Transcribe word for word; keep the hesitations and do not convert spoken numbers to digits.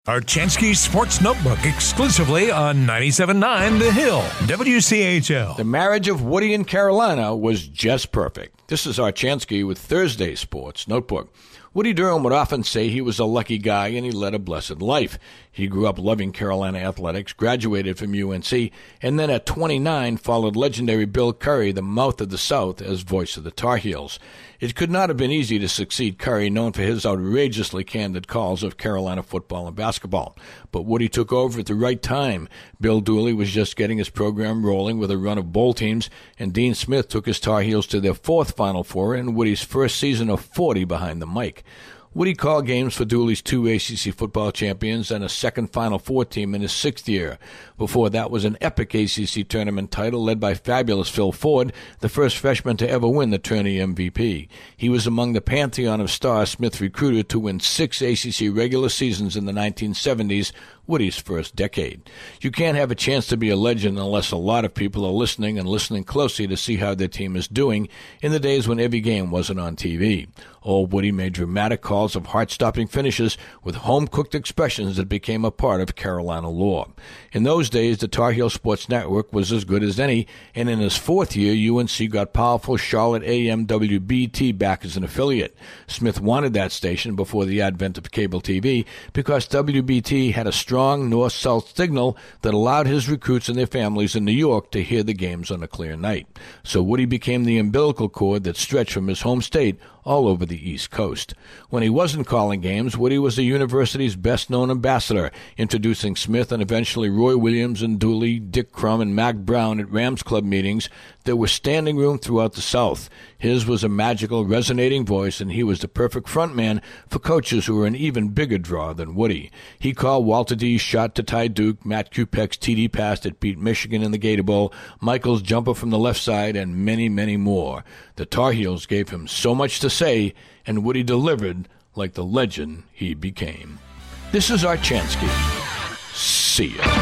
Archansky Sports Notebook exclusively on ninety-seven point nine The Hill, W C H L. The marriage of Woody and Carolina was just perfect. This is Archansky with Thursday Sports Notebook. Woody Durham would often say he was a lucky guy and he led a blessed life. He grew up loving Carolina athletics, graduated from U N C, and then at twenty-nine followed legendary Bill Curry, the mouth of the South, as voice of the Tar Heels. It could not have been easy to succeed Curry, known for his outrageously candid calls of Carolina football and basketball. But Woody took over at the right time. Bill Dooley was just getting his program rolling with a run of bowl teams, and Dean Smith took his Tar Heels to their fourth Final Four and Woody's first season of forty behind the mic. Woody called games for Dooley's two A C C football champions and a second Final Four team in his sixth year. Before that was an epic A C C tournament title led by fabulous Phil Ford, the first freshman to ever win the tourney M V P. He was among the pantheon of stars Smith recruited to win six A C C regular seasons in the nineteen seventies, Woody's first decade. You can't have a chance to be a legend unless a lot of people are listening and listening closely to see how their team is doing in the days when every game wasn't on T V. Old Woody made dramatic calls of heart-stopping finishes with home-cooked expressions that became a part of Carolina lore. In those days, the Tar Heel Sports Network was as good as any, and in his fourth year, U N C got powerful Charlotte A M W B T back as an affiliate. Smith wanted that station before the advent of cable T V because W B T had a strong north-south signal that allowed his recruits and their families in New York to hear the games on a clear night. So Woody became the umbilical cord that stretched from his home state all over the East Coast. When he wasn't calling games, Woody was the university's best-known ambassador, introducing Smith and eventually Roy Williams and Dooley, Dick Crum, and Mac Brown at Rams Club meetings that were standing room throughout the South. His was a magical, resonating voice, and he was the perfect frontman for coaches who were an even bigger draw than Woody. He called Walter D's shot to Ty Duke, Matt Kupek's T D pass that beat Michigan in the Gator Bowl, Michael's jumper from the left side, and many, many more. The Tar Heels gave him so much to say, and Woody delivered like the legend he became. This is Archansky. See ya.